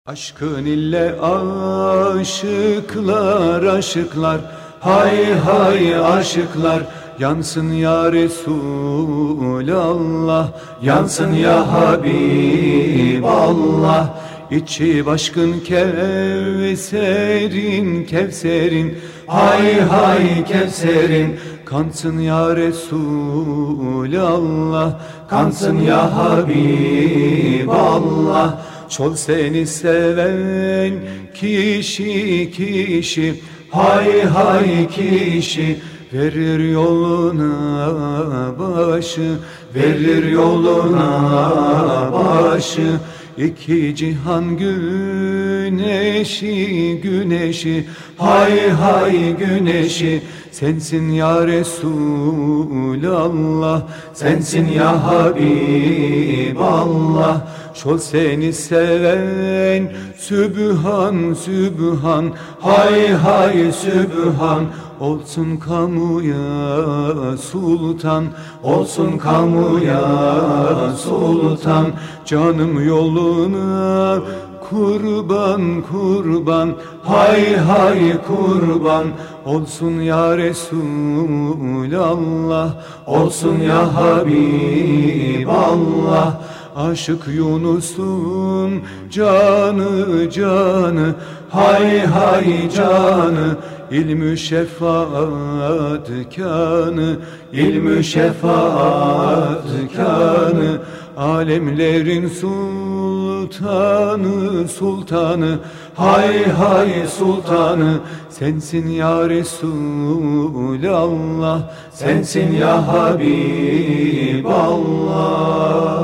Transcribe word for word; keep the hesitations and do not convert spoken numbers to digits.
Aşkın ile aşıklar, aşıklar, hay hay aşıklar. Yansın ya Resulallah, yansın ya Habiballah. İçi başkın Kevser'in, Kevser'in, hay hay Kevser'in. Kansın ya Resulallah, kansın ya Habiballah. Çol seni seven kişi kişi, hay hay kişi. Verir yoluna başı, verir yoluna başı. İki cihan güneşi, güneşi, hay hay güneşi. Sensin ya Resulallah, sensin ya Habiballah. Şol seni seven Sübhan, Sübhan, hay hay Sübhan. Olsun kamuya sultan, olsun kamuya sultan. Canım yoluna kurban, kurban, hay hay kurban. Olsun ya Resulallah, olsun ya Habiballah. Aşık Yunus'un canı canı, hay hay canı. İlmü şefaat kânı, ilmü şefaat kânı. Alemlerin sultanı, sultanı, hay hay sultanı. Sensin ya Resulallah, sensin ya Habiballah.